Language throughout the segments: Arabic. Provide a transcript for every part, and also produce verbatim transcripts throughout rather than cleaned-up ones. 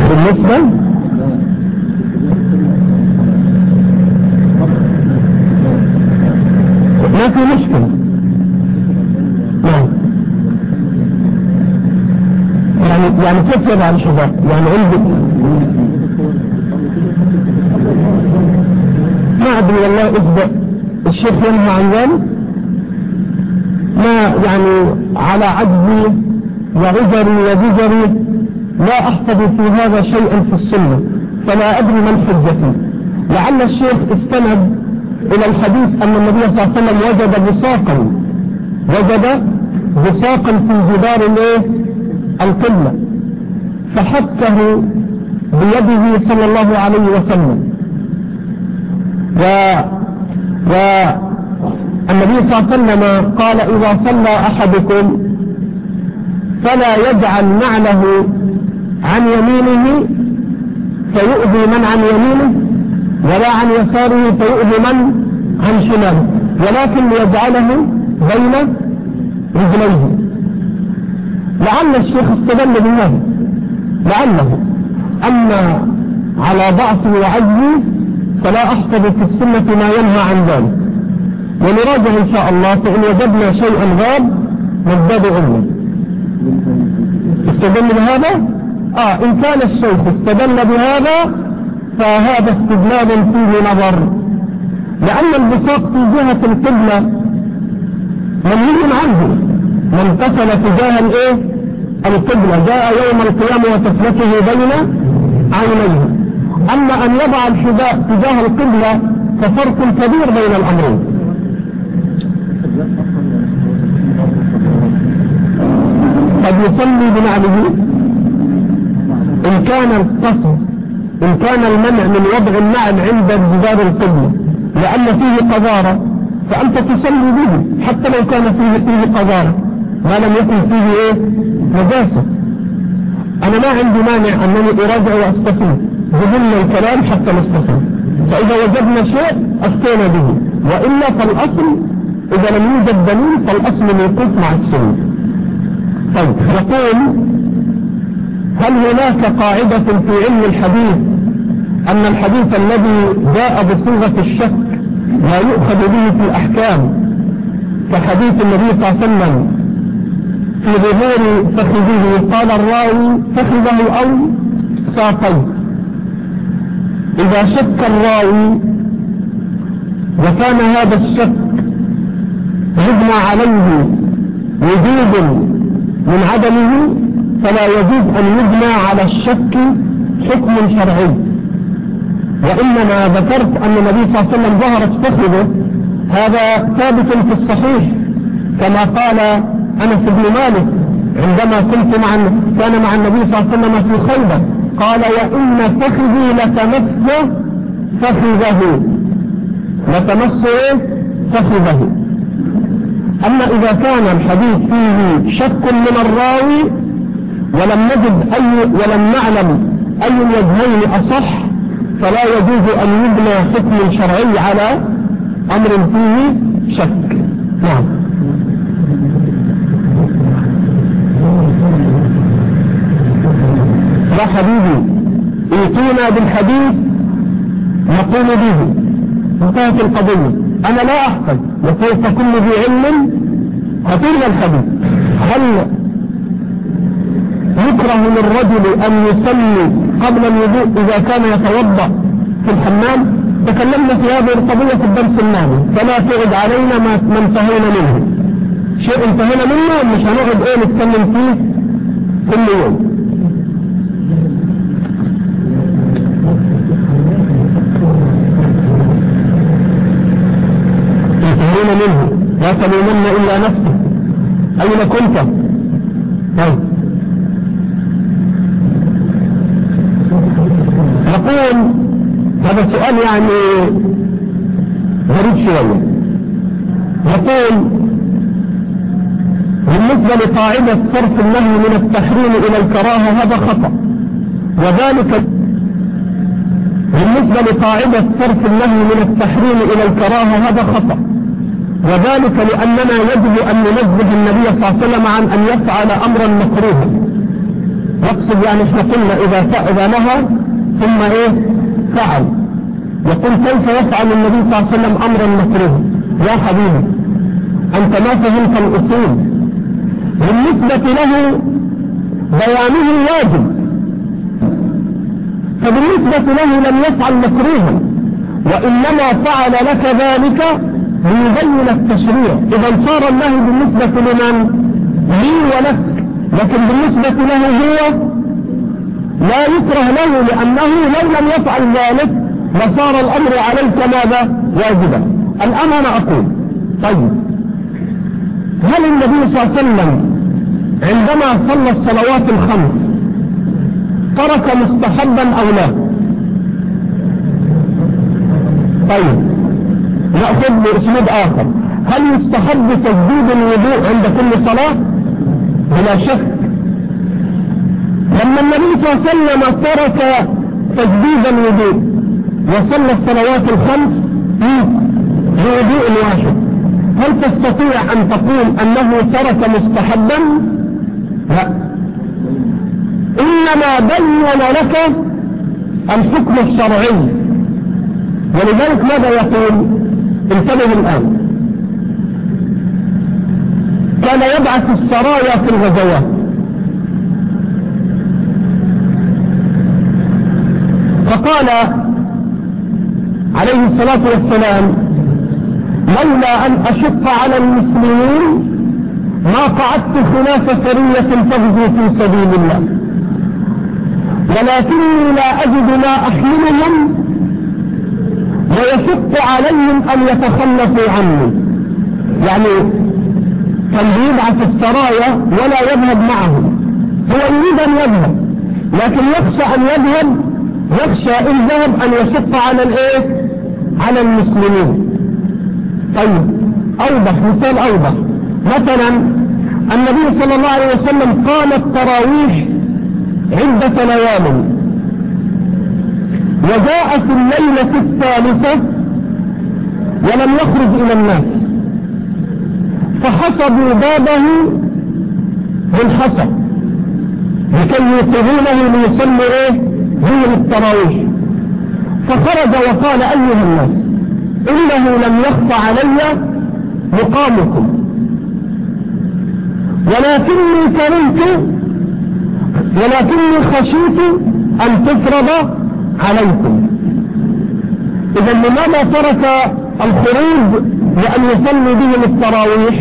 بالنسبة ما في مشكلة. نعم. يعني يعني كيف يضع الشباب؟ يعني عندي ما أدري والله إذا الشيخ ينهى عن ذلك، ما يعني على عجزي وعذري وجزري لا أحفظ في هذا شيئا في السنة، فلا أدري ما الحجة. لعل الشيخ استند إلى الحديث أن النبي صلى الله عليه وسلم وجد بساقا وجد بساقا في جدار القبلة فحكه بيده صلى الله عليه وسلم. و والنبي صلى الله عليه وسلم قال إذا صلى أحدكم فلا يجعل نعله عن يمينه فيؤذي من عن يمينه ولا عن يساره فيؤذي من عن شماله، ولكن يجعله بين رجليه. لعل الشيخ استدل بهذا، لعله. أما على ضعفي وعجزي فلا أحفظ في السنة ما ينهى عن ذلك، ونراجع إن شاء الله، فإن وجدنا شيئا غاب نزداد علما. استدل بهذا؟ آه إن كان الشيخ استدل بهذا فهذا استدلال فيه نظر، لأن البساط في جهة القبلة منهي عنه، من امتثل تجاه الايه القبلة جاء يوم القيامة وتفلته بين عينيه. أما أن يضع الحذاء تجاه القبلة ففرق كبير بين الأمرين. قد يصلي بنعله إن كان القصد إن كان المنع من وضع النعل عند جدار القبلة لأن فيه قذارة، فأنت تصلي به حتى لو كان فيه فيه قذارة ما لم يكن فيه إيه نجاسة. أنا ما عندي مانع أنني أراجع وأستفيد، جبلنا الكلام حتى نستفيد، فإذا وجدنا شيء أفتينا به، وإلا فالأصل إذا لم يوجد دليل فالأصل الوقوف مع السنة. طيب يقول: هل هناك قاعدة في علم الحديث أن الحديث الذي جاء بصيغة الشك لا يؤخذ به في الأحكام كحديث النبي صلى الله عليه وسلم في ظهور فخذه قال الراوي فخذه أو ساقيه؟ إذا شك الراوي وكان هذا الشك يبنى عليه وجود من عدمه فلا يجوز أن يبنى على الشك حكم شرعي، وإنما ذكرت أن النبي صلى الله عليه وسلم ظهرت فخذه، هذا ثابت في الصحيح كما قال أنس بن مالك عندما كنت مع كان مع النبي صلى الله عليه وسلم في خيبر قال: وإن فخذي لتمس فخذه لتمس فخذه. أما إذا كان الحديث فيه شك من الراوي ولم نجد أي ولم نعلم أي الوجهين أصح فلا يجوز أن يبنى حكم شرعي على أمر فيه شك. نعم. يا حبيبي ائتونا بالحديث نقوم به، انتهت القضية. أنا لا أحفظ وفوق كل ذي علم هاتونا الحديث. هل يكره للرجل أن يصلي قبل الوضوء إذا كان يتوضأ في الحمام؟ تكلمنا في هذه القضية في الدرس الماضي، فلا تعد علينا ما انتهينا منه. شيء انتهينا منه مش هنقعد ايه نتكلم فيه كل يوم. انتهينا منه، لا تلومن إلا نفسك. أين كنت؟ طيب نقول هذا السؤال يعني غريب شوية. نقول بالنسبة لقاعدة صرف النهي من التحريم إلى الكراهة هذا خطأ، وذلك بالنسبة لقاعدة صرف النهي من التحريم إلى الكراهة هذا خطأ، وذلك لأننا يجب أن ننزه النبي صلى الله عليه وسلم عن أن يفعل أمرا مكروها، يقصد يعني احنا قلنا إذا إذا نهى ثم إيه فعل، يقول كيف يفعل النبي صلى الله عليه وسلم أمرا مكروه؟ يا حبيبي أنت ما فهمت الأصول. بالنسبة له بيانه واجب، فبالنسبة له لم يفعل مكروها، وإنما فعل لك ذلك ليبين التشريع. إذا صار النهي بالنسبة لمن؟ لي ولك، لكن بالنسبة له هو لا يكره له، لأنه لو لم يفعل ذلك لصار الأمر عليك ماذا؟ واجبا. الآن أنا أقول طيب، هل النبي صلى الله عليه وسلم عندما صلى الصلوات الخمس ترك مستحبا أو لا؟ طيب نأخذ بأسلوب آخر، هل يستحب تجديد الوضوء عند كل صلاة؟ بلا شك. لما النبي صلى الله عليه وسلم ترك تجديد الوضوء وصلى الصلوات الخمس بوضوء واحد، هل تستطيع أن تقول أنه ترك مستحبا؟ لا، إنما بين لك الحكم الشرعي. ولذلك ماذا يقول؟ انتبه الآن، كان يبعث السرايا في الغزوات، فقال عليه الصلاة والسلام لولا أن أشق على المسلمين ما قعدت خلاف سرية تغزو في سبيل الله، ولكني لا أجد ما أحملهم ويشق عليهم أن يتخلفوا عني. يعني كان يبعث السرايا ولا يذهب معهم، هو يريد أن يذهب لكن يخشى أن يذهب، يخشى إن ذهب أن يشق على الإيه؟ على المسلمين. طيب أوضح مثال أوضح، مثلا النبي صلى الله عليه وسلم قام التراويح عدة ليال، وجاء في الليلة الثالثة ولم يخرج إلى الناس، فحسبوا بابه بالحسب لكي يوقظونه ليصلوا ايه هي التراويح، فخرج وقال أيها الناس إنه لم يخف علي مقامكم، ولكني كرهت ولكني خشيت أن تفرض عليكم. إذا لماذا ترك الخروج لأن يصلي بهم التراويح؟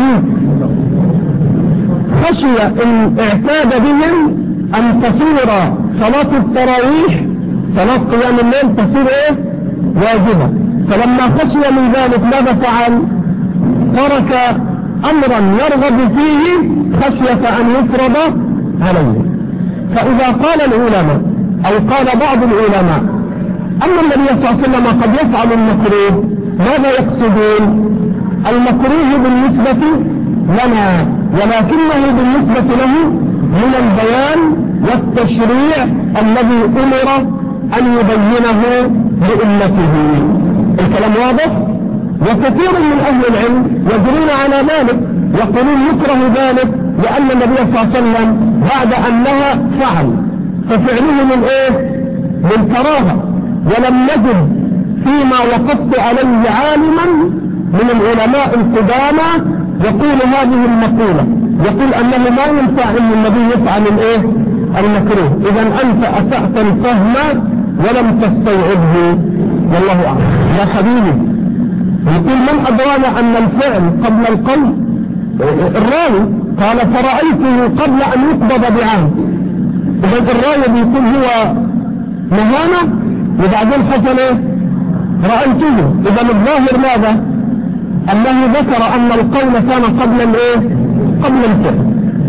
خشي إن اعتاد بهم أن تصير صلاة التراويح صلاة قيام الليل تصير إيه؟ واجبة. فلما خشي من ذلك ماذا فعل؟ ترك أمرا يرغب فيه خشية أن يفرض عليه. فإذا قال العلماء أو قال بعض العلماء أما النبي صلى الله عليه وسلم قد يفعل المكروه، ماذا يقصدون؟ المكروه بالنسبة لنا ولكنه بالنسبة له من البيان والتشريع الذي أمر أن يبينه لأمته. الكلام واضح؟ وكثير من أهل العلم يجرون على ذلك، يقولون يكره ذلك لأن النبي صلى الله عليه وسلم بعد أنها فعل، ففعله من إيه؟ من كراهة. ولم نجد فيما وقفت عليه عالما من العلماء القدامى يقول هذه المقولة، يقول أنه ما ينفع أن النبي يفعل الإيه؟ المكروه. إذا أنت أسأت الفهم ولم تستوعبه، والله أعلم. يا حبيبي يقول من أدرانا أن الفعل قبل القلب؟ الراوي قال فرأيته قبل أن يقبض بعام. إذا الراوي بيقول هو مهانة وبعدين حصل إيه؟ رأيته. إذا الظاهر ماذا؟ أنه ذكر أن القول كان قبل الإيه؟ قبل الفعل.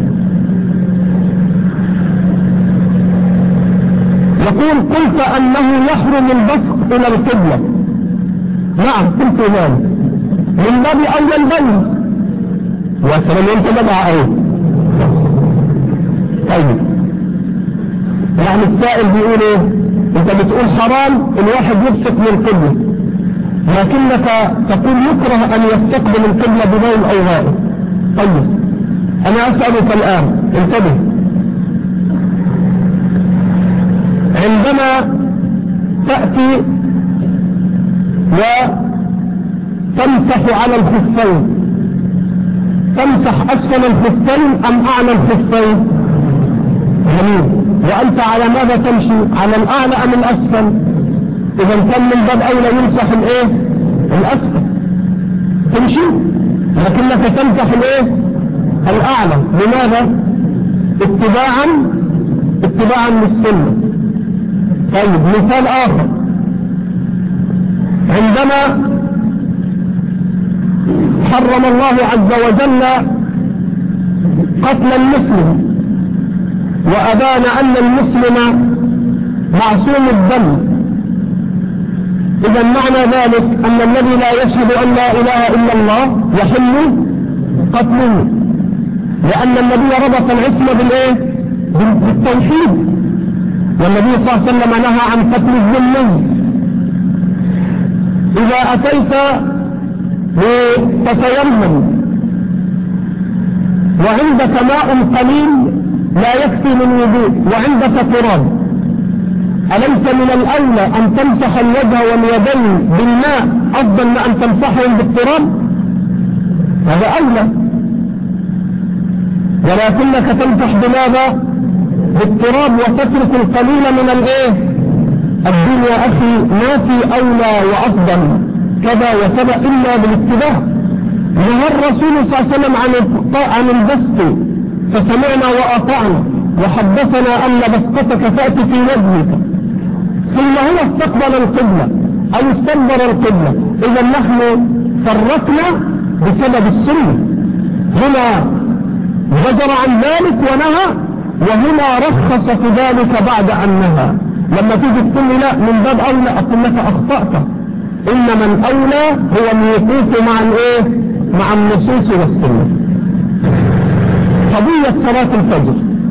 يقول قلت أنه يحرم البصق إلى القبلة. نعم قلت ذلك من باب أول بين. يا سلام أنت بدع أيه. طيب يعني السائل بيقول إيه؟ أنت بتقول حرام الواحد يبصق من القبلة، لكنك تقول يكره أن يستقبل القبلة ببول أو غائب. طيب أنا أسألك الآن انتبه، عندما تأتي وتمسح على الخفين، تمسح أسفل الخفين أم أعلى الخفين؟ جميل. وأنت على ماذا تمشي؟ على الأعلى أم الأسفل؟ إذا كان من باب أولى يمسح الإيه؟ الأسفل تمشي، لكنك تمسح الإيه؟ الأعلى. لماذا؟ اتباعا اتباعا للسنة. طيب مثال آخر، عندما حرم الله عز وجل قتل المسلم وأبان أن المسلم معصوم الدم، إذا معنى ذلك أن الذي لا يشهد أن لا إله إلا الله يحل قتله، لأن النبي ربط العصمة بالإيه؟ بالتوحيد، والنبي صلى الله عليه وسلم نهى عن قتل الذمي. إذا أتيت لتتيمم وعندك ماء قليل لا يكفي من وضوء وعندك تراب، أليس من الأولى أن تمسح الوجه واليدين بالماء أفضل من أن تمسحهم بالتراب؟ هذا أولى، ولكنك تمسح بماذا؟ بالتراب وتترك القليل من الايه؟ الدين يا أخي ما في أولى وأفضل كذا وكذا إلا بالاتباع. نهى الرسول صلى الله عليه وسلم عن البسط فسمعنا وأطعنا، وحدثنا أن بسطتك تأتي في وجهك، ثم هو استقبل القبلة أو استدبر القبلة. إذا نحن فرقنا بسبب السنة، هنا زجر عن ذلك ونهى، وهنا رخص في ذلك بعد أن نهى. لما تيجي تقول لي لا من باب أولى، أقول لك أخطأت، إنما الأولى هو الوقوف مع الإيه؟ مع النصوص والسنة. قضية صلاة الفجر،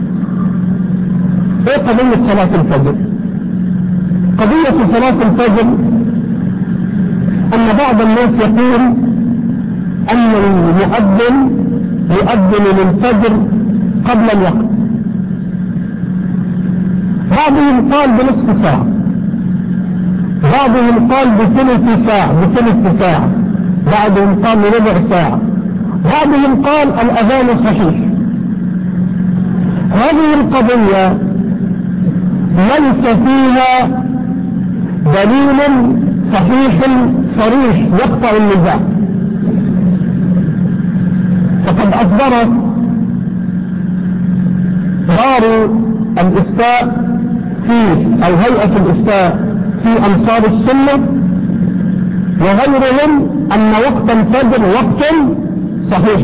إيه قضية صلاة الفجر؟ قضية صلاة الفجر أن بعض الناس يقول أن المؤذن يؤذن للفجر قبل الوقت، بعضهم قال بنصف ساعة، بعضهم قال بثلث ساعة بثلث ساعة، بعضهم قال بربع ساعة، بعضهم قال الأذان صحيح. هذه القضية ليس فيها دليل صحيح صريح يقطع النزاع، فقد أصدرت دار الإفتاء في أو هيئة الإفتاء في أنصار السنة وغيرهم أن وقت الفجر وقت صحيح،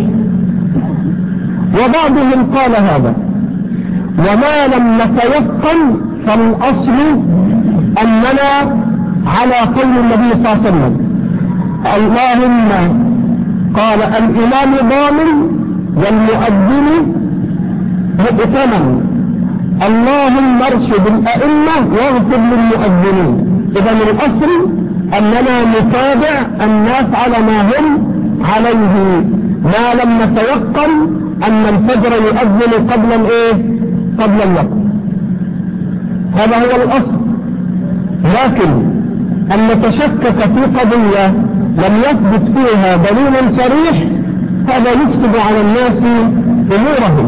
وبعضهم قال هذا، وما لم نتيقن فالأصل أننا على قول النبي صلى الله عليه وسلم. اللهم قال الإمام ضامن والمؤذن مؤتمن، اللهم ارشد الأئمة واغفر للمؤذنين. إذا الأصل أننا نتابع الناس على ما هم عليه، ما لم نتيقن أن الفجر يؤذن قبل الإيه؟ قبل الوقت، هذا هو الأصل. لكن أن نتشكك في قضية لم يثبت فيها دليل صريح هذا يفسد على الناس أمورهم.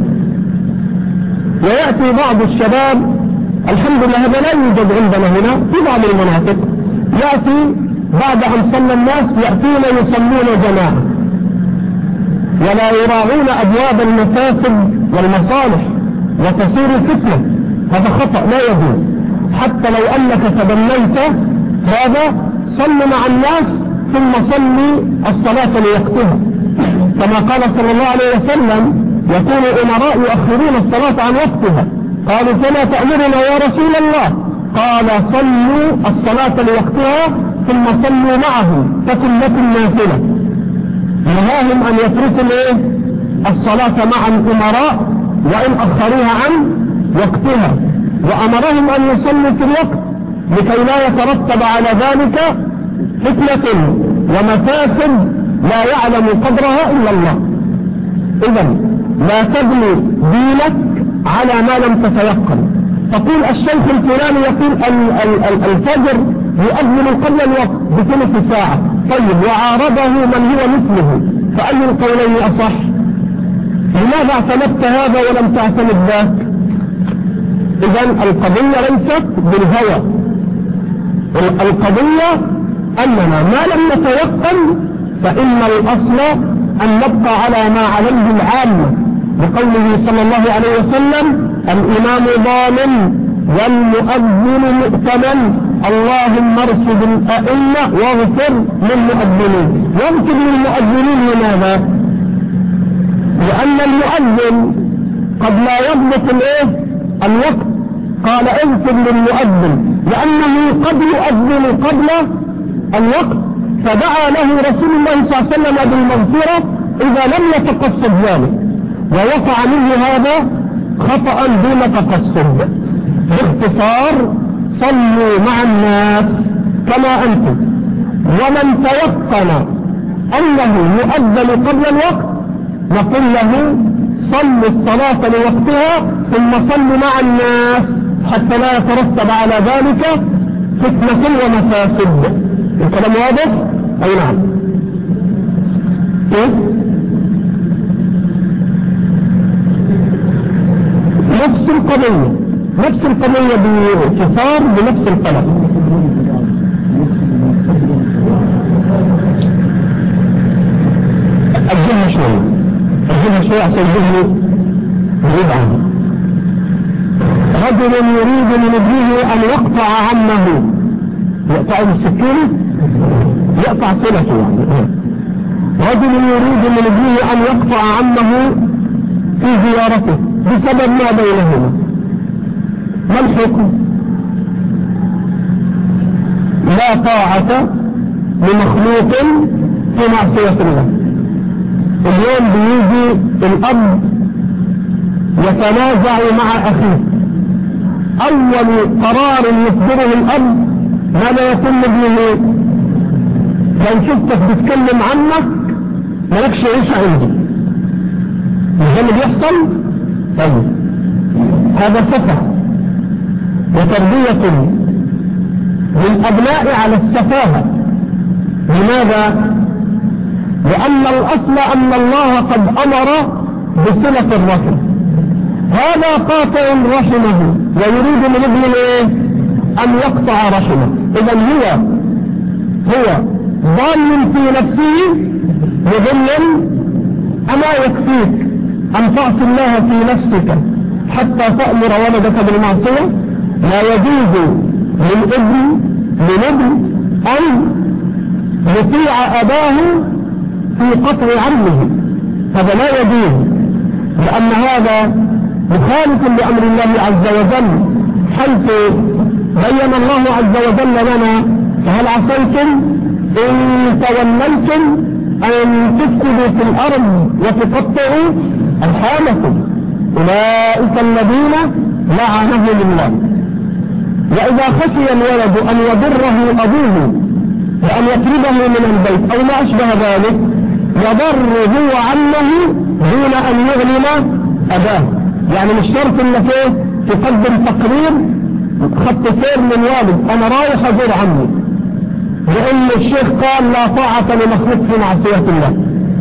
ويأتي بعض الشباب، الحمد لله هذا لا يوجد عندنا هنا في بعض المناطق، يأتي بعد أن صلى الناس يأتون يصلون جماعة ولا يراعون أبواب المفاسد والمصالح وتصير فتنة، هذا خطأ لا يجوز. حتى لو أنك تبنيت هذا صل مع الناس ثم صلي الصلاة لوقتها، كما قال صلى الله عليه وسلم يكون أمراء يؤخرون الصلاة عن وقتها، قالوا فلا تأمرنا يا رسول الله؟ قال صلوا الصلاة لوقتها ثم صلوا معهم تكن لكم نافلة. نهاهم أن يتركوا الصلاة مع الأمراء وإن أخروها عن وقتها، وأمرهم أن يصلوا في الوقت لكي لا يترتب على ذلك فتنة ومفاسد لا يعلم قدرها إلا الله. إذن لا تبني دينك على ما لم تتيقن، تقول الشيخ الفلاني يقول ال ال ال الفجر يؤذن قبل الوقت بثلث ساعة، طيب وعارضه من هو مثله، فأي القولين أصح؟ لماذا اعتمدت هذا ولم تعتمد ذاك؟ إذن القضية ليست بالهوى، القضية أننا ما لم نتيقن فإن الأصل أن نبقى على ما عليه العامة، بقوله صلى الله عليه وسلم الإمام ضامن والمؤذن مؤتمن، اللهم ارشد الأئمة واغفر للمؤذنين. واغفر للمؤذنين لماذا؟ لأن المؤذن قد لا يضبط الايه الوقت، قال اغفر للمؤذن لأنه قد يؤذن قبل الوقت، فدعا له رسول الله صلى الله عليه وسلم بالمغفرة إذا لم يتقصد ذلك، ووقع منه هذا خطأ دون تقصد. باختصار صلوا مع الناس كما أنتم، ومن تيقن أنه يؤذن قبل الوقت نقول له صل الصلاة لوقتها ثم صل مع الناس حتى لا يترتب على ذلك فتنة ومفاسد. الكلام واضح؟ أي نعم. إيه؟ نفس القضية نفس القضية باختصار بنفس القلم. أجلها شوية أجلها شوية عشان ذهني بعيد عنه. رجل يريد من ابنه أن يقطع عمه، يقطع بالسكينة، يقطع صلته يعني. رجل يريد من ابنه أن يقطع عمه في زيارته بسبب ما بينهما، ما الحكم؟ لا طاعة لمخلوق في معصية الله. اليوم بيجي الأب يتنازع مع أخيه، أول قرار يصدره الأب ماذا يكون ابنه؟ لو شفتك بتكلم عنك مالكش عيش عندي، مش اللي بيحصل؟ طيب هذا سفه وتربية للأبناء على السفاهة. لماذا؟ لأن الأصل أن الله قد أمر بصلة الرحم، هذا قاطع رحمه ويريد من ابن الايه أن يقطع رحمه. إذن هو هو ضال في نفسه مضل، أما يكفيك أن تعصي الله في نفسك حتى تأمر ولدك بالمعصية؟ لا يجوز للابن للابن أن يطيع أباه في قطع عمه، هذا لا يجوز، لأن هذا مخالف لأمر الله عز وجل، حيث بين الله عز وجل لنا فهل عصيتم إن توليتم أن تفسدوا في الأرض وتقطعوا أرحامكم أولئك الذين لعنهم الله. وإذا خشي الولد أن يضره أبوه وأن يطرده من البيت أو ما أشبه ذلك يضر هو عمه دون أن يعلم أباه. يعني مش شرط انك ايه تقدم تقرير خط سير من والد انا رايح ازور عمي، لان الشيخ قال لا طاعة لمخلوق في معصية الله.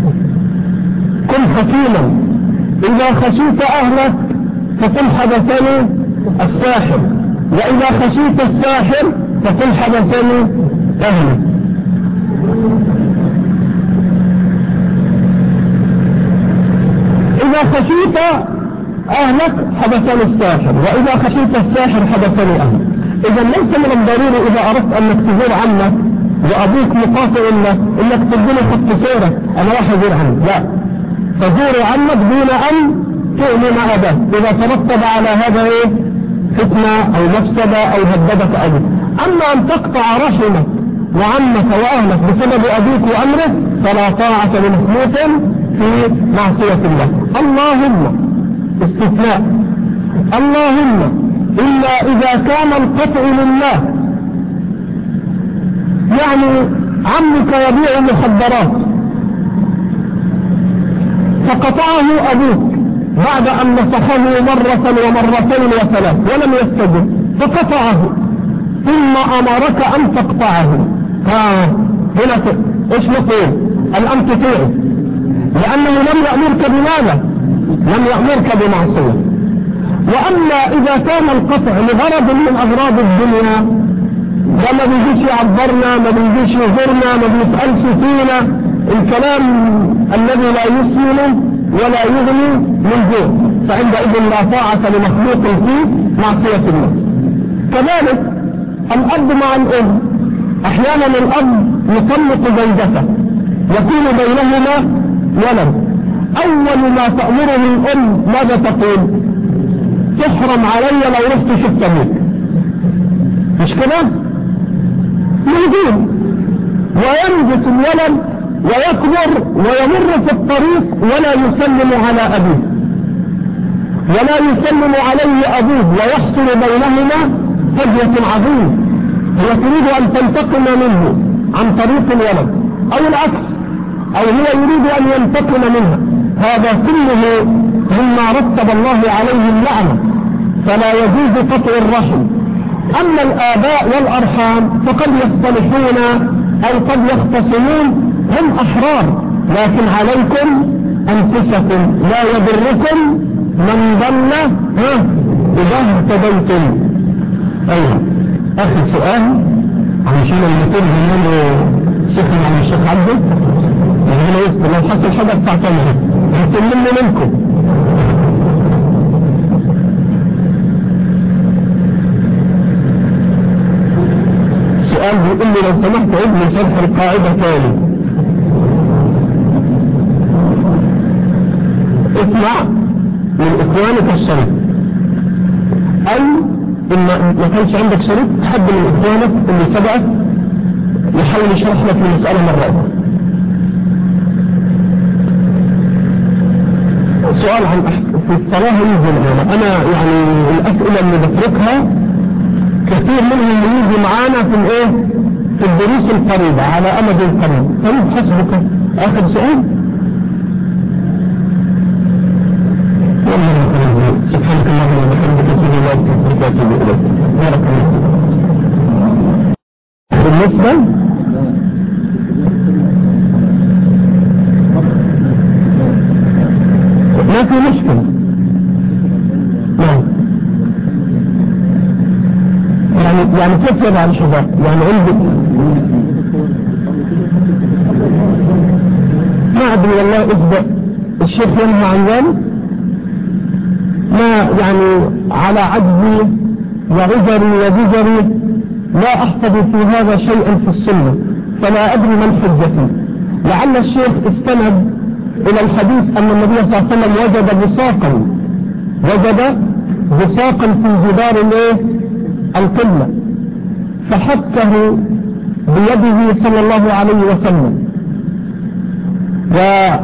كن حكيما، اذا خشيت اهلك فقل حدثني الساحر، واذا خشيت الساحر فقل حدثني اهلك. اذا خشيت أهلك حدثني الساحر، وإذا خشيت الساحر حدثني أهلك. إذا ليس من الضروري إذا أردت أنك تزور عنك وأبوك مقاطع لك إنك تديني خط سيرك أنا راح أزور عنك، لا، تزور عنك دون أن تؤمن أباك. إذا ترتب على هذا إيه فتنة أو مفسدة أو هددك أبوك. أما أن تقطع رحمك وعمك وأهلك بسبب أبيك وأمره فلا طاعة لمخلوق في معصية الله. اللهم استثناء، اللهم إلا إذا كان القطع لله، يعني عمك يبيع مخدرات فقطعه أبوك بعد أن نصحه مرة ومرتين وثلاث ولم يستجب فقطعه، ثم أمرك أن تقطعه، ها هنا إيش نقول؟ الآن تطيعه، لأنه لم يأمرك بماذا؟ لم يأمرك بمعصية. وأما إذا كان القطع لغرض من أغراض الدنيا، فما بيجيش يعبرنا، ما بيجيش يزورنا، ما بيسألش فينا، الكلام الذي لا يسمن ولا يغني من جوع، فعندئذ لا طاعة لمخلوق في معصية الله. كذلك الأب مع الأم، أحيانا الأب يطلق زوجته يكون بينهما ولد، أول ما تأمره الأم ماذا تقول؟ تحرم علي لو رحت شفت أبوك، مش كده؟ موجود، وينبت الولد ويكبر ويمر في الطريق ولا يسلم على أبيه ولا يسلم عليه أبوه، ويحصل بينهما فجوة عظيمة، هي تريد أن تنتقم منه عن طريق الولد أو العكس، أو هو يريد أن ينتقم منها. هذا كله مما رتب الله عليه اللعنة، فلا يجوز قطع الرحم. أما الآباء والأرحام فقد يصطلحون أو قد يختصمون، هم أحرار، لكن عليكم أنفسكم، لا يضركم من ضل إذا اهتديتم. أيها آخر سؤال عشان المثل هنا سخن عن الشيخ عبده، هنا يسر لو حصل حاجة بتاعتنا هتلمني منكم. سؤال بيقول لي لو سمحت عيد من شرح القاعدة تاني. اسمع من إخوانك الشريك، أي إن ما كانش عندك شريك حد من إخوانك اللي سبقك يحاول يشرح لك المسألة مرة أخرى. سؤال عن في الصلاة ينزل معنا، أنا يعني الأسئلة اللي بتركها كثير منهم يجي معانا في الإيه؟ في الدروس القريبة على أمد قريب. طيب حسبك. آخر سؤال. سبحانك اللهم وبحمدك أشهد أن لا إله إلا أنت أستغفرك وأتوب إليك. بارك الله. بالنسبة ما في مشكلة. نعم. يعني يعني كيف يضع الشباب؟ يعني عندي ما أدري والله إذا الشيخ ينهى عن ذلك، ما يعني على عجزي وعذري وجزري لا أحفظ في هذا شيئا في السنة، فلا أدري من حجتي. لعل الشيخ استند إلى الحديث أن النبي صلى الله عليه وسلم وجد بساقا وجد بساقا في جدار القبلة فحكه بيده صلى الله عليه وسلم، و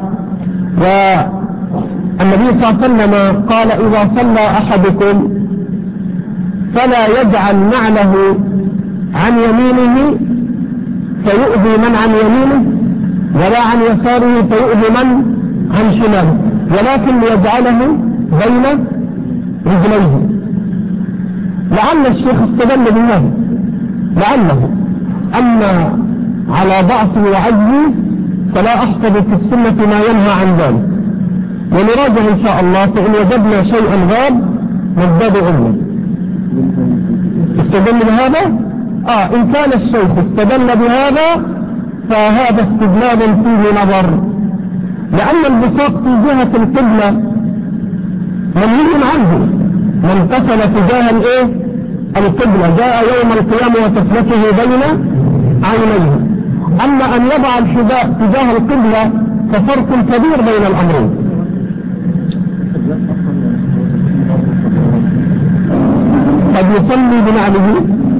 والنبي صلى الله عليه وسلم قال إذا صلى أحدكم فلا يجعل نعله عن يمينه فيؤذي من عن يمينه ولا عن يساره فيؤذي من عن شماله، ولكن يجعله بين رجليه. لعل الشيخ استدل بالله، لعله، أما على ضعفي وعجزي فلا أحفظ في السنة ما ينهى عن ذلك، ونراجع إن شاء الله، فإن وجدنا شيئا غاب نزداد علما. استدل بهذا؟ آه إن كان الشيخ استدل بهذا فهذا استدلال فيه نظر، لأن البساط في جهة القبلة منهي عنه، من قتل تجاه الايه القبلة جاء يوم القيامة وتفلته بين عينيه. أما أن يضع الحذاء تجاه القبلة ففرق كبير بين الأمرين. قد يصلي بنعله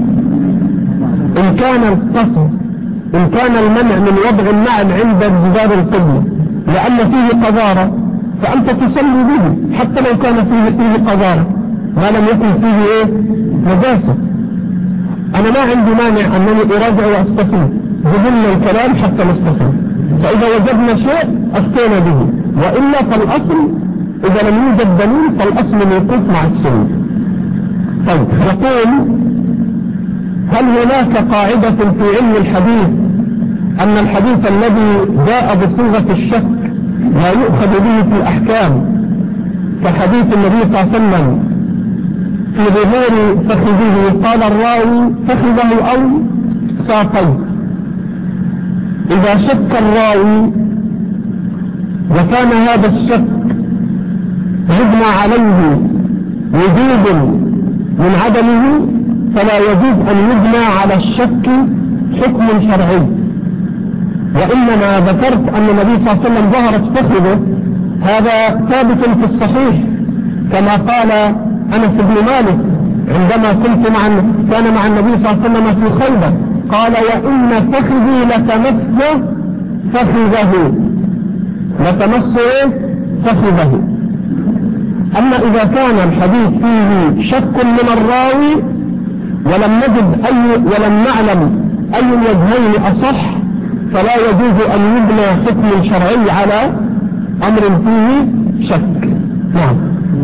إن كان القصد إن كان المنع من وضع النعل عند جدار القبلة لأن فيه قذارة، فأنت تصلي به حتى لو كان فيه فيه قذارة ما لم يكن فيه ايه نجاسة. أنا ما عندي مانع أنني أراجع وأستفيد، جبلنا الكلام حتى نستفيد، فإذا وجدنا شيء أفتينا به، وإلا فالأصل إذا لم يوجد دليل فالأصل الوقوف مع السنة. طيب يقول هل هناك قاعدة في علم الحديث أن الحديث الذي جاء بصيغة الشك لا يؤخذ به في الأحكام كحديث النبي صلى الله عليه وسلم في ظهور فخذه قال الراوي فخذه أو ساقيه؟ إذا شك الراوي وكان هذا الشك يبنى عليه وجود من عدمه فلا يجوز أن يبنى على الشك حكم شرعي، وإنما ذكرت أن النبي صلى الله عليه وسلم ظهرت فخذه، هذا ثابت في الصحيح كما قال أنس بن مالك عندما كنت مع كان مع النبي صلى الله عليه وسلم في خيبر قال وإن فخذي لتمس فخذه لتمس فخذه. أما إذا كان الحديث فيه شك من الراوي ولم نجد أي ولم نعلم أي الوجهين أصح فلا يجوز أن يبنى حكم شرعي على أمر فيه شك. نعم.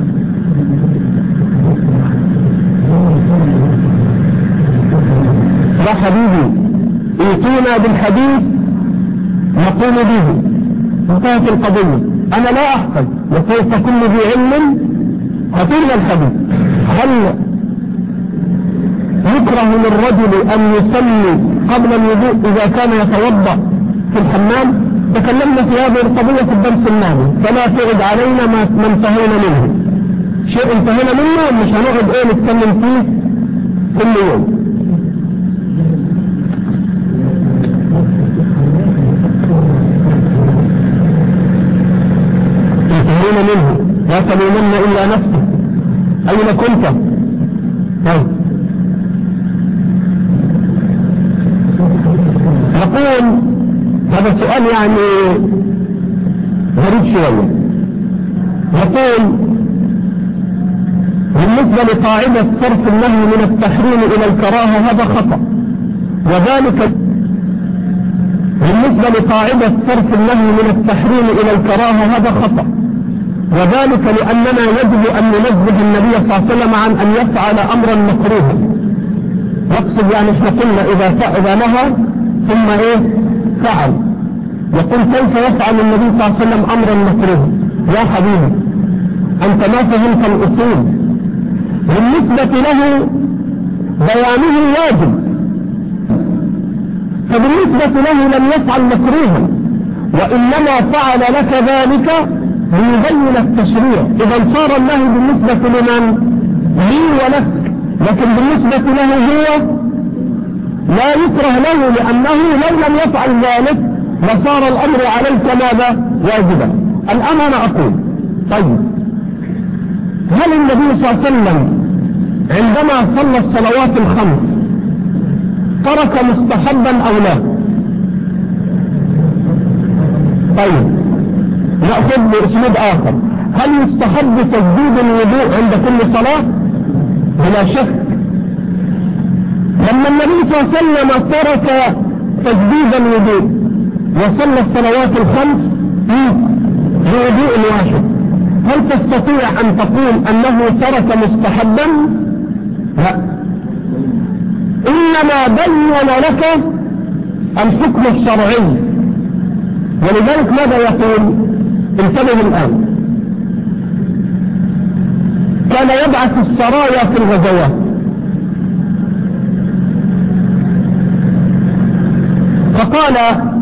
يا حبيبي ائتونا بالحديث نقوم به، انتهت القضية. أنا لا أحفظ وسوف كل ذي علم هاتنا الحديث. هل يكره للرجل أن يصلي قبل الوضوء إذا كان يتوضأ في الحمام؟ تكلمنا في هذه القضية في الدرس الماضي، فلا تعد علينا ما انتهينا منه. شيء انتهينا منه مش هنقعد ايه نتكلم فيه كل يوم. انتهينا منه، لا تلومن إلا نفسك. أين كنت؟ طيب نقول هذا سؤال يعني غريب شوية. يقول بالنسبة لقاعدة صرف النهي من التحريم إلى الكراهة هذا خطأ، وذلك بالنسبة لقاعدة صرف النهي من التحريم إلى الكراهة هذا خطأ، وذلك لأننا يجب أن ننزه النبي صلى الله عليه وسلم عن أن يفعل أمرا مكروها. يقصد يعني احنا قلنا إذا فعل نهى ثم ايه فعل، يقول كيف يفعل النبي صلى الله عليه وسلم أمرا مكروها؟ يا حبيبي أنت ما فهمت الأصول. بالنسبة له بيانه واجب، فبالنسبة له لم يفعل مكروها، وإنما فعل لك ذلك ليبين التشريع. إذا صار النهي بالنسبة لمن؟ لي ولك، لكن بالنسبة له هو لا يكره له، لأنه لو لم يفعل ذلك لصار الأمر عليك ماذا؟ واجبا. الآن أنا أقول طيب هل النبي صلى الله عليه وسلم عندما صلى الصلوات الخمس ترك مستحبا أو لا؟ طيب نأخذ بأسلوب آخر، هل يستحب تجديد الوضوء عند كل صلاة؟ بلا شك. لما النبي صلى الله عليه وسلم ترك تجديد الوضوء وصلى الصلوات الخمس بوضوء واحد، هل تستطيع أن تقول أنه ترك مستحبا؟ لا، إنما بين لك الحكم الشرعي. ولذلك ماذا يقول؟ انتبه الآن. كان يبعث السرايا في الغزوات، فقال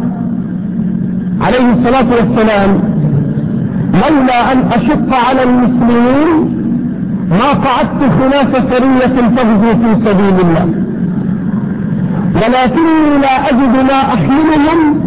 عليه الصلاة والسلام لولا أن أشق على المسلمين ما قعدت خلاف سرية تغزو في سبيل الله، ولكني لا أجد ما أحملهم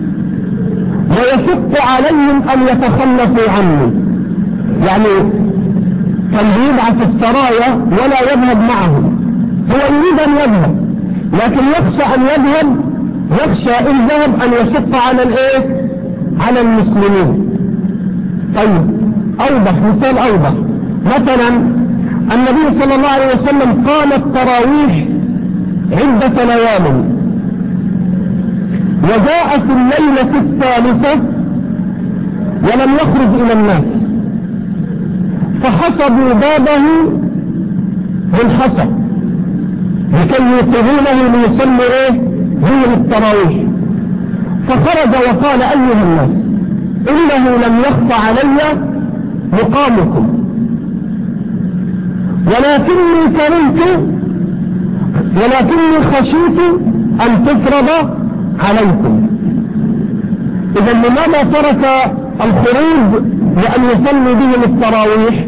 ويشق عليهم أن يتخلفوا عني. يعني كان يبعث السرايا ولا يذهب معهم، هو يريد أن يذهب لكن يخشى أن يذهب، يخشى إن ذهب أن يشق على الإيه؟ على المسلمين. طيب أوضح مثال أوضح، مثلا النبي صلى الله عليه وسلم قام التراويح عدة ليال، وجاء في الليلة الثالثة ولم يخرج إلى الناس، فحصبوا بابه بالحصى لكي يوقظونه ليصلوا ايه بهم التراويح. فخرج وقال ايها الناس انه لم يخف علي مقامكم ولكني كرهت ولكني خشيت ان تفرض عليكم. اذا لماذا ترك الخروج لان يصلي بهم التراويح؟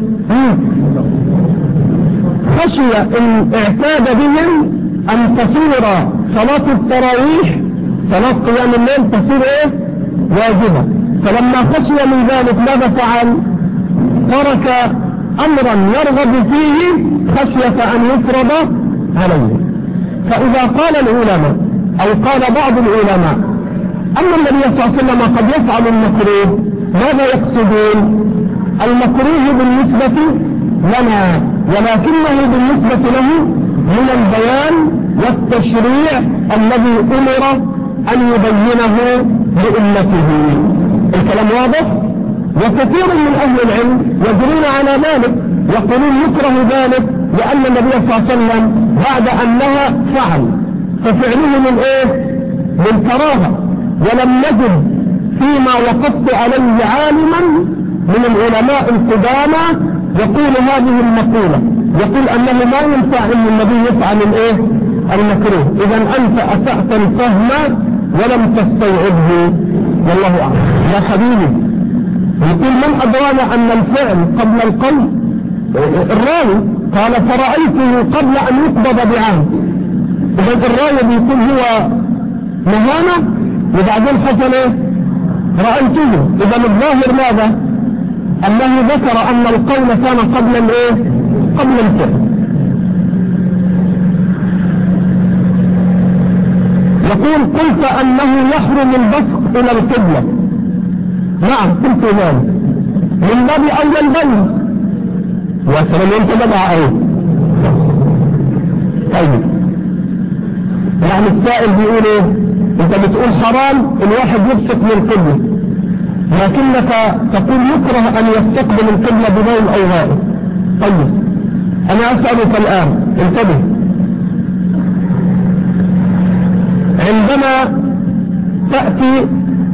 خشي ان اعتاد بهم ان تصير صلاة التراويح صلاة قيام الليل تصير ايه واجبة. فلما خشي من ذلك ماذا فعل؟ ترك امرا يرغب فيه خشية ان يفرض عليه. فاذا قال العلماء او قال بعض العلماء ان النبي صلى الله عليه وسلم قد يفعل المكروه، ماذا يقصدون؟ المكروه بالنسبة لنا ولكنه بالنسبة له من البيان والتشريع الذي امر ان يبينه لأمته. الكلام واضح؟ وكثير من اهل العلم يجرون على ذلك يقولون يكره ذلك لان النبي صلى الله عليه وسلم بعد ان نهى فعل، ففعله من ايه؟ من كراهه. ولم نجد فيما وقفت عليه عالما من العلماء القدامى يقول هذه المقولة، يقول انه ما ينفع ان النبي يفعل الايه المكروه. اذا انت اسأت الفهم ولم تستوعبه والله اعلم. يا حبيبي يقول من ادرانا ان الفعل قبل القول؟ الراوي قال فرأيته قبل ان يقبض بعام. اذا الراوي بيقول هو نهانا وبعدين حصل ايه؟ رأيته. اذا الظاهر ماذا؟ انه ذكر ان القول كان قبل الايه؟ قبل الفعل. يقول قلت انه يحرم البصق الى القبلة. نعم قلت ذلك من باب اولى البين. يا سلام انت بدع ايه؟ طيب يعني السائل بيقول ايه؟ انت بتقول حرام الواحد يبصق من القبلة، لكنك تقول يكره ان يستقبل القبلة ببول او غائب. طيب انا اسألك الان انتبه، عندما تأتي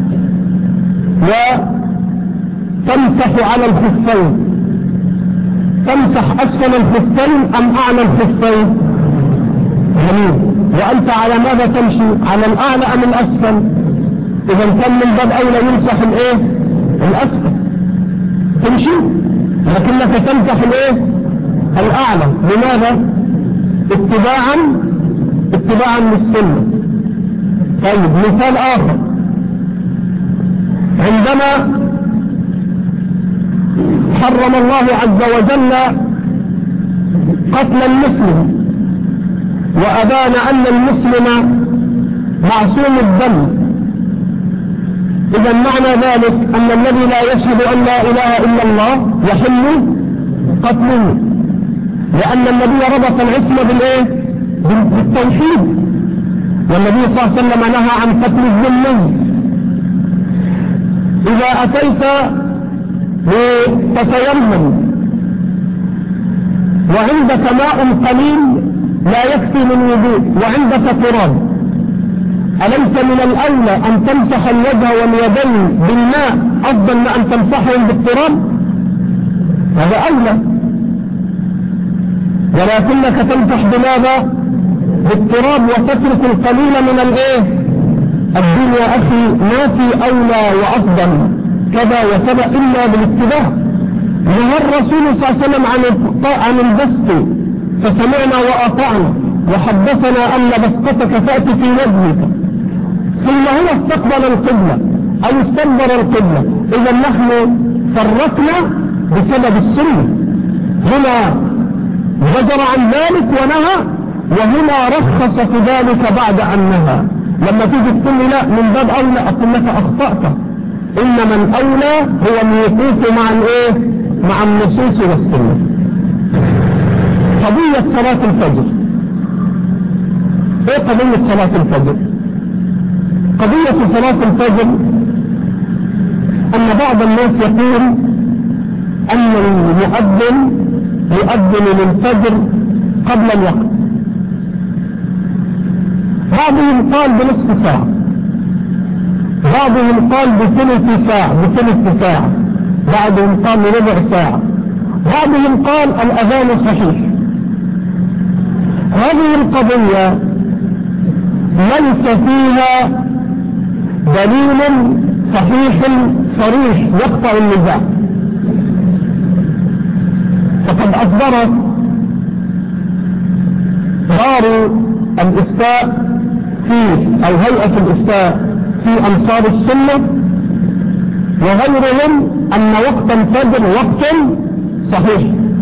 وتمسح على الخفين تمسح اسفل الخفين ام اعلى الخفين؟ جميل. وانت على ماذا تمشي؟ على الاعلى ام الاسفل؟ اذا كان من باب اولى يمسح الايه؟ الاسفل تمشي، لكنك تمسح الايه؟ الاعلى. لماذا؟ اتباعا اتباعا للسنة. طيب مثال اخر، عندما حرم الله عز وجل قتل المسلم وأبان أن المسلم معصوم الدم، إذا معنى ذلك أن الذي لا يشهد أن لا إله إلا الله يحل قتله، لأن النبي ربط العصمة بالإيه؟ بالتوحيد، والنبي صلى الله عليه وسلم نهى عن قتل الذمي. إذا أتيت لتتيمم وعندك ماء قليل لا يكفي من وضوء وعندك تراب، أليس من الأولى أن تمسح الوجه واليدين بالماء أفضل من أن تمسحهم بالتراب؟ هذا أولى، ولكنك تمسح بماذا؟ بالتراب وتترك القليل من الايه؟ الدين يا أخي ما في أولى وأفضل كذا وكذا إلا بالاتباع. نهى الرسول صلى الله عليه وسلم عن البسط فسمعنا وأطعنا، وحدثنا أن بسطتك تأتي في وجهك، ثم هو استقبل القبلة أو استدبر القبلة. إذا نحن فرقنا بسبب السنة، هنا زجر عن ذلك ونهى، وهنا رخص في ذلك بعد أن نهى. لما تيجي تقول لي لا من باب أولى، أقول لك أخطأت، إنما الأولى هو الوقوف مع الإيه؟ مع النصوص والسنة. قضية صلاة الفجر، ايه قضية صلاة الفجر؟ قضية صلاة الفجر ان بعض الناس يقول أن المؤذن يؤذن للفجر قبل الوقت. بعضهم قال بنصف ساعة، بعضهم قال بثلث ساعة بثلث ساعة، بعضهم قال بربع ساعة، بعضهم قال الأذان صحيح. هذه القضية ليس فيها دليل صحيح صريح يقطع النزاع، فقد أصدرت دار الإفتاء في أو هيئة الإفتاء في أنصار السنة وغيرهم أن وقت الفجر وقت صحيح،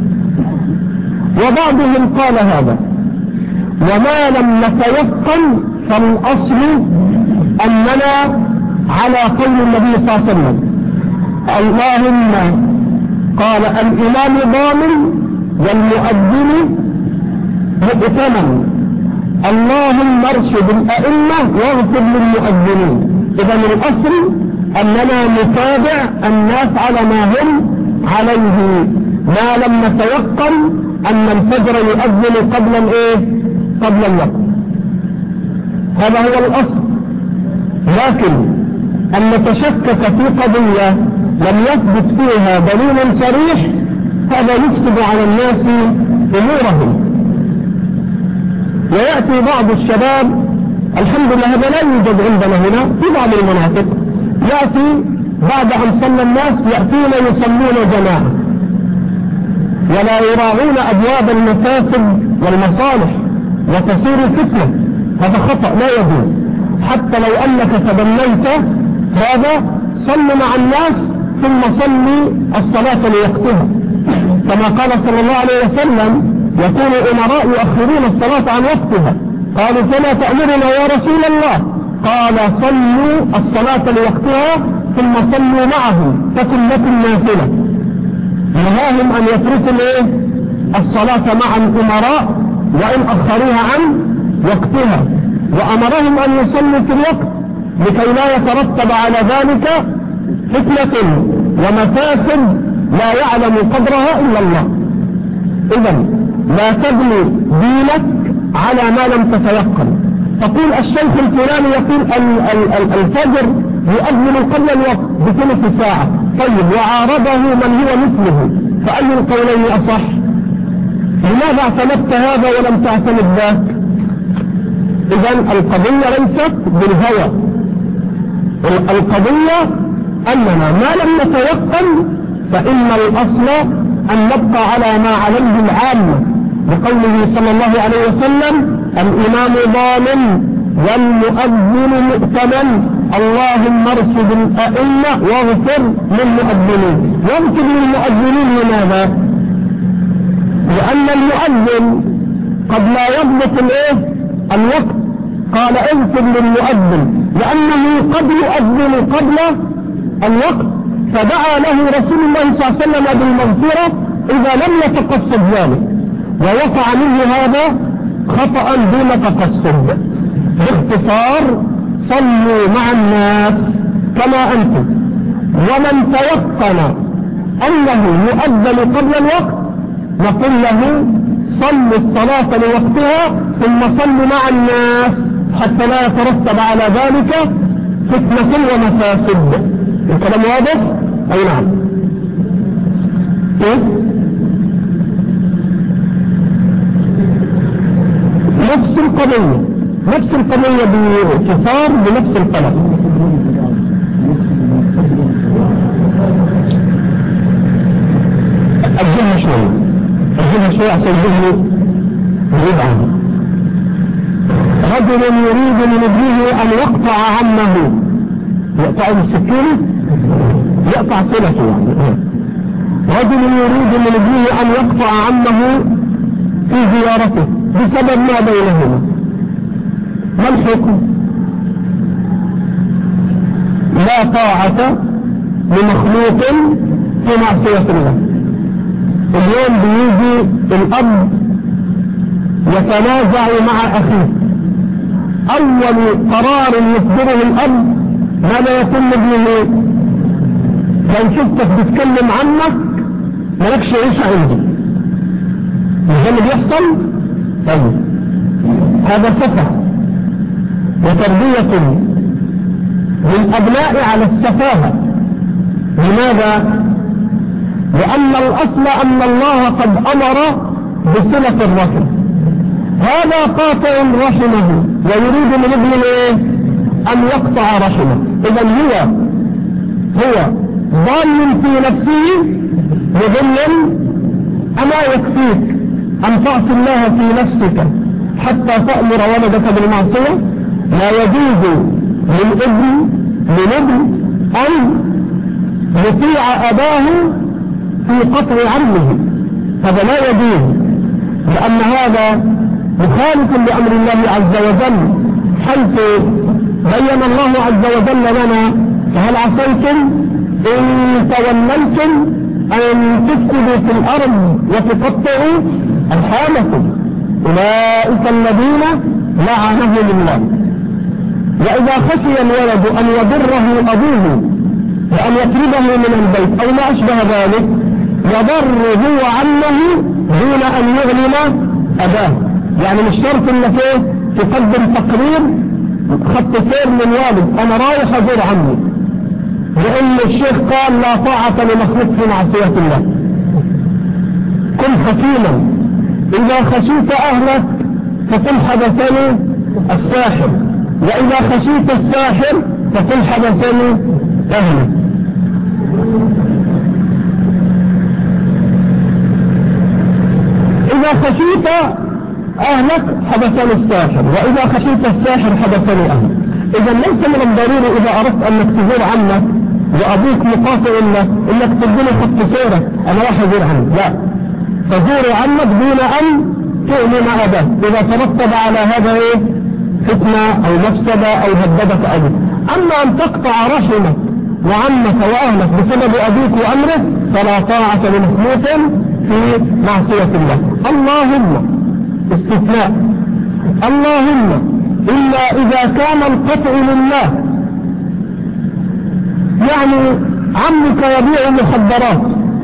وبعضهم قال هذا. وما لم نتيقن فالأصل أننا على قول النبي صلى الله عليه وسلم. اللهم قال الإمام ضامن والمؤذن مؤتمن، اللهم ارشد الأئمة واغفر للمؤذنين. إذا من الأصل أننا نتابع الناس على ما هم عليه ما لم نتيقن أن الفجر يؤذن قبل الإيه؟ قبل الوقت. هذا هو الأصل. لكن أن نتشكك في قضية لم يثبت فيها دليل صريح هذا يفسد على الناس أمورهم. ويأتي بعض الشباب، الحمد لله هذا لا يوجد عندنا هنا في بعض المناطق، يأتي بعد أن صلى الناس يأتون يصلون جماعة ولا يراعون أبواب المفاسد والمصالح وتصير فتنة. هذا خطأ لا يجوز. حتى لو أنك تبنيت هذا صل مع الناس ثم صلي الصلاة لوقتها، كما قال صلى الله عليه وسلم يكون الأمراء يؤخرون الصلاة عن وقتها. قالوا فما تأمرنا يا رسول الله؟ قال صلوا الصلاة لوقتها ثم صلوا معهم تكن لكم نافلة. نهاهم أن يتركوا ايه؟ الصلاة مع الأمراء وإن أخروها عن وقتها، وأمرهم أن يصلوا في الوقت لكي لا يترتب على ذلك فتنة ومفاسد لا يعلم قدرها إلا الله. إذن لا تبني دينك على ما لم تتيقن. تقول الشيخ الفلاني يقول الفجر يؤذن قبل الوقت بثلث ساعة، طيب وعارضه من هو مثله، فأي القولين أصح؟ لماذا اعتمدت هذا ولم تعتمد ذاك؟ إذن القضية ليست بالهوى، القضية أننا ما لم نتيقن فإن الأصل أن نبقى على ما عليه العامة، بقوله صلى الله عليه وسلم الإمام ضامن والمؤذن مؤتمن، اللهم ارشد الأئمة واغفر للمؤذنين. واغفر للمؤذنين لماذا؟ لأن المؤذن قد لا يضبط الايه؟ الوقت. قال اغفر للمؤذن لأنه قد يؤذن قبل الوقت، فدعا له رسول الله صلى الله عليه وسلم بالمغفرة إذا لم يتقصد ذلك، ووقع منه هذا خطأ دون تقصد. باختصار صلوا مع الناس كما أنتم، ومن تيقن أنه يؤذن قبل الوقت نقول له صلوا الصلاة لوقتها ثم صلوا مع الناس حتى لا يترتب على ذلك فتنة ومفاسد. الكلام واضح؟ أي نعم. إيه؟ نفس القضية نفس القضية باختصار بنفس القلم. أجلها شوية أجلها شوية عشان ذهني بعيد عنه. رجل يريد من ابنه أن يقطع عمه، يقطع بالسكينة، يقطع صلته يعني. رجل يريد من ابنه أن يقطع عمه في زيارته بسبب ما بينهما، ما الحكم؟ لا طاعة لمخلوق في معصية الله. اليوم بيجي الأب يتنازع مع أخيه، أول قرار يصدره الأب ماذا يكون ابنه؟ لو شفتك بتكلم عنك مالكش عيش عندي. مش اللي بيحصل؟ طيب هذا سفه وتربية للأبناء على السفاهة. لماذا؟ لأن الأصل أن الله قد أمر بصلة الرحم. هذا قاطع رحمه ويريد من ابنه ايه؟ أن يقطع رحمه. إذا هو هو ضال في نفسه مضل. أما يكفيك أن تعصي الله في نفسك حتى تأمر ولدك بالمعصية؟ لا يجوز للابن للابن أن يطيع أباه في قطع عمه. هذا لا يجوز، لأن هذا مخالف لأمر الله عز وجل، حيث بين الله عز وجل لنا: فهل عصيتم إن توليتم أن تفسدوا في الأرض وتقطعوا أرحامكم أولئك الذين لعنهم الله. وإذا خشي الولد أن يضره أبوه وأن يطرده من البيت أو ما أشبه ذلك، يضر هو عمه دون أن يعلم أباه. يعني مش شرط انك ايه تقدم تقرير خط سير من والد: انا رايح ازور عمي، لان الشيخ قال لا طاعة لمخلوق في معصية الله. كن حكيما. اذا خشيت اهلك فقل حدثني الساحر، واذا خشيت الساحر فقل حدثني اهلك. اذا خشيت أهلك حدثني الساحر، وإذا خشيت الساحر حدثني أهلك. إذا ليس من الضروري إذا أردت أنك تزور عمك وأبوك مقاطع لك إنك تديني خط سيرك أنا راح أزور عمك، لا، تزور عمك دون أن تؤمن أباك. إذا ترتب على هذا إيه؟ فتنة أو مفسدة أو هددك أبوك. أما أن تقطع رحمك وعمك وأهلك بسبب أبيك وأمره فلا طاعة لمخلوق في معصية الله. اللهم استثناء، اللهم إلا إذا كان القطع لله. يعني عمك يبيع مخدرات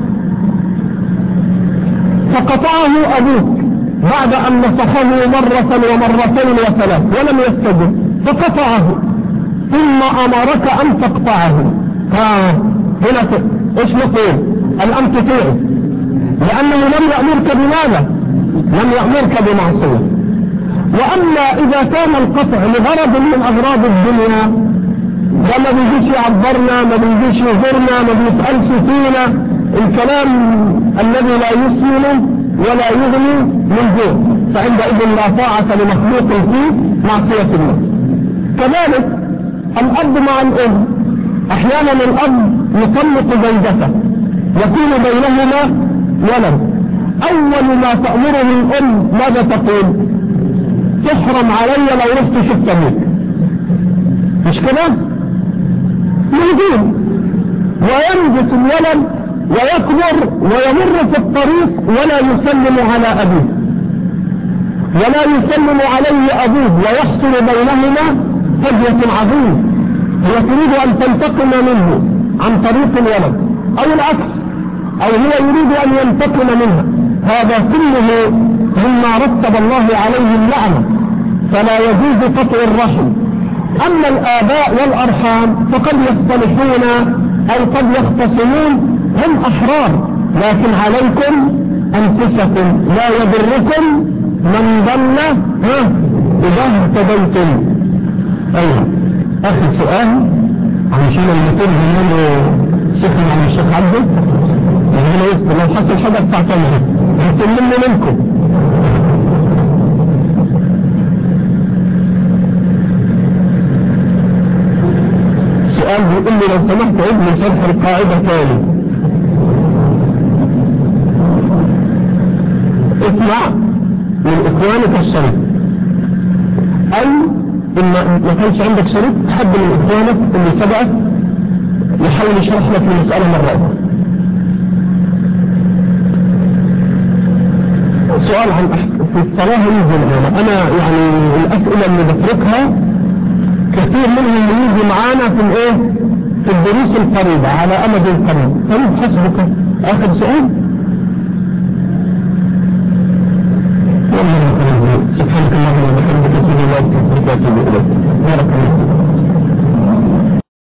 فقطعه أبوك بعد أن نصحه مرة ومرتين وثلاث ولم يستجب فقطعه، ثم أمرك أن تقطعه. ها هنا إيش نقول؟ الآن تطيعه، لأنه لم يأمرك بماذا؟ لم يأمرك بمعصية. وأما إذا كان القطع لغرض من أغراض الدنيا، وما بيجيش يعبرنا، ما بيجيش يزورنا، ما بيسألش فينا، الكلام الذي لا يسمن ولا يغني من جوع، فعندئذ لا طاعة لمخلوق في معصية الله. كذلك الأب مع الأم، أحيانا الأب يطلق زوجته يكون بينهما ولد، أول ما تأمره الأم ماذا تقول؟ تحرم علي لو رحت شفت أبوك. مش كده؟ موجود. وينبت الولد ويكبر ويمر في الطريق ولا يسلم على أبيه ولا يسلم عليه أبوه، ويحصل بينهما فجوة عظيمة. هي تريد أن تنتقم منه عن طريق الولد أو العكس، أو هو يريد أن ينتقم منها. هذا كله مما رتب الله عليه اللعنة، فلا يجوز قطع الرحم. أما الآباء والأرحام فقد يصطلحون أو قد يختصمون، هم أحرار، لكن عليكم أنفسكم، لا يضركم من ضل إذا اهتديتم. أيها آخر سؤال عشان المتين هنالي سخن عن الشيخ عبده، هنا يسر لو حصل حاجة بتاعتنا هتلمني منكم. سؤال بيقول لي لو سمحت عيد من شرح القاعدة تاني. اسمع من إخوانك الشريك، أي إن ما كانش عندك شريك حد من إخوانك اللي سبقك يحاول يشرح لك المسألة مرة أخرى. سؤال عن في الصلاة ينزل. أنا يعني الأسئلة اللي بتركها كثير منهم يجي معانا في الايه في الدروس القريبة على أمد قريب. طيب حسبك. آخر سؤال وأتوب إليكم.